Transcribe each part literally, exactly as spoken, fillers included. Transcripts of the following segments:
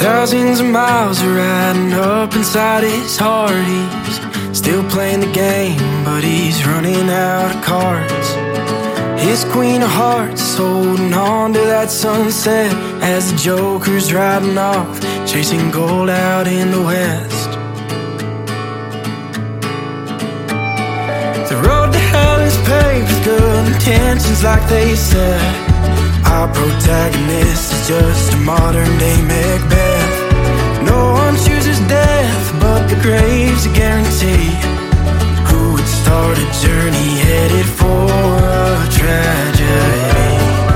Thousands of miles are riding up inside his heart. He's still playing the game, but he's running out of cards. His queen of hearts is holding on to that sunset as the joker's riding off, chasing gold out in the west. The road to hell is paved with good intentions, like they said. Our protagonist is just a modern-day Macbeth. No one chooses death, but the grave's a guarantee. Who would start a journey headed for a tragedy?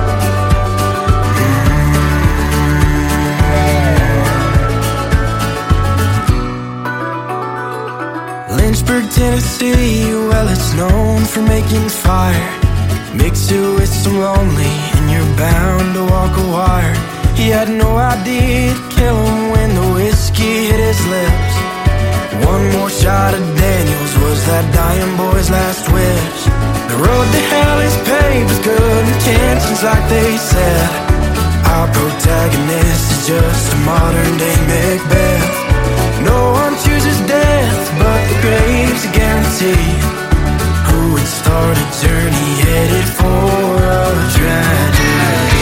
Mm. Lynchburg, Tennessee, well, it's known for making fire. Mix it with some lonely and you're bound to walk a wire. He had no idea to kill him when the whiskey hit his lips. One more shot of Daniels was that dying boy's last wish. The road to hell is paved with good intentions, like they said. Our protagonist is just a modern-day Macbeth. No one chooses death, but the grave's a guarantee. Who would start a journey headed for a tragedy?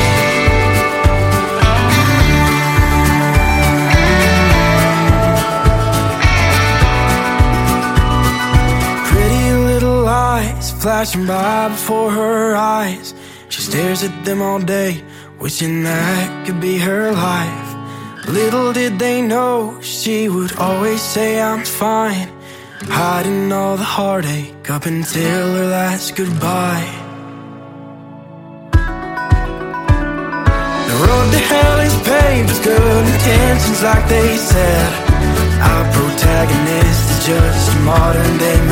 Pretty little lights flashing by before her eyes. She stares at them all day, wishing that could be her life. Little did they know she would always say I'm fine, hiding all the heartache up until her last goodbye. The road to hell is paved with good intentions, like they said. Our protagonist is just a modern-day